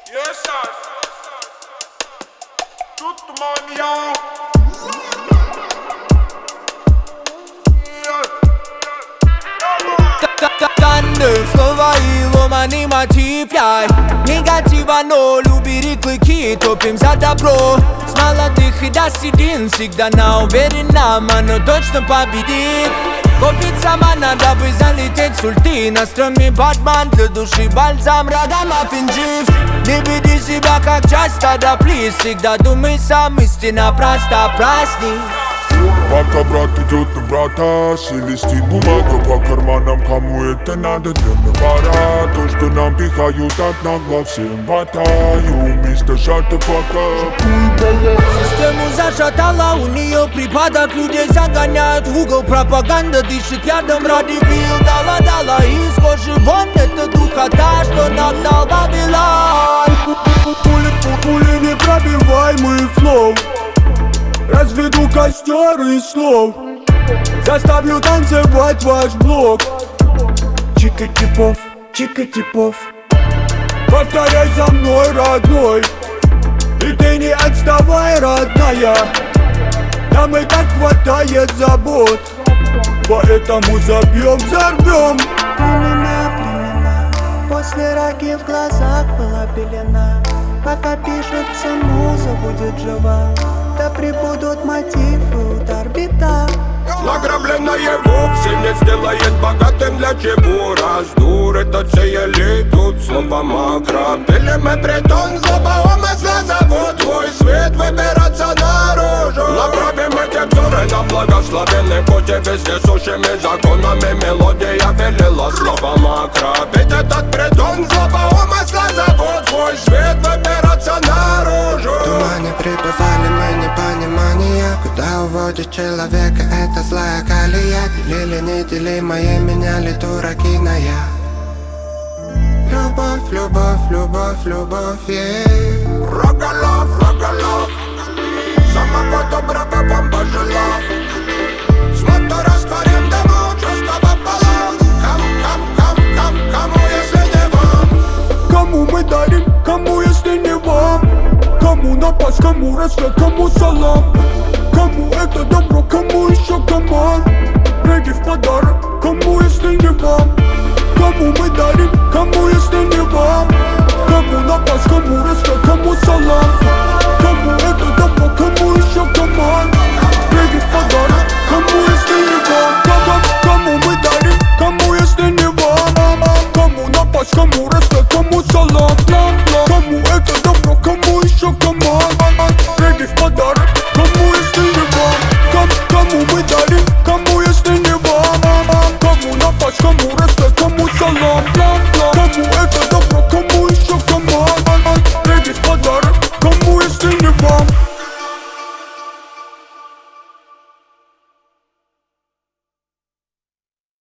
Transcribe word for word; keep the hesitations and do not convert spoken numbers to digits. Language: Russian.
Yes, sir. Tout mon yo. Танны, слова и ломаный мотив, яй. Негатива, но любили клыки, топим за добро. С молодых и до седин, всегда на уверенном, оно точно победит. Купить сама надо бы залететь с ульты. На стреме Батман, для души бальзам, радам офензив. Не веди себя как часть стада, плиз. Всегда думай сам, истина проста, праздник. Пока брат идет на брата, шелестит бумага по карманам. Кому это надо, для навара. То, что нам пихают от нагло, всем батаю. Мистер Шата пока. Систему зашатала, у нее припадок. Людей загоняют в угол, пропаганда дышит ядом ради бил. Дала-дала из кожи вон, это духота, что нагнал Вавилон. Пули непробиваемый флоу. Разведу костер из слов. Заставлю танцевать ваш блок. Чика-типов, чика-типов. Повторяй за мной, родной. И ты не отставай, родная. Нам и так хватает забот. Поэтому забьем, взорвем. Племена, племена. После раки в глазах была пелена. Пока пишется муза, будет жива. Да прибудут мотивы, удар, бита. Награбленное вовсе не сделает богатым. Для чего раздур этот сеяли тут слово макро. Пилим и притон, злоба умысла зовут твой свет выбираться наружу. Направим эти взоры на благословенный путь. Вездесущими законами мелодия велела слово макро. Ведь этот притон, злоба умысла зовут твой свет выбираться наружу. В тумане пребывали мы непонимания. Куда уводит человека эта злая колея? Делили неделимое, меняли дураки на я. Любовь, любовь, любовь, любовь, yeah. Рогалов, рогалов. Самого доброго вам пожелав. Злато растворим дыму, чувства пополам. Кому, кому, кому, кому, кому, если не вам? Кому мы дарим, кому, если не вам? Кому напасть, кому рассвет, кому салам? Кому это добро, кому еще команд? Регги в подарок, кому, если не вам? Кому мы дарим, кому, если не вам? Кому напасть, кому рассвет, кому салам? Кому это добро, кому еще команд? Регги в подарок, кому, если не вам? Кому, кому мы дарим, кому, если не вам? Кому напасть, кому рассвет, кому салам? Кому это добро, кому еще команд? Регги в подарок, кому, если не вам? Кому, кому мы дарим, кому, если не вам? Кому напасть, кому рассвет, кому салам? Кому это добро, кому еще команд? Регги в подарок, кому, если не вам?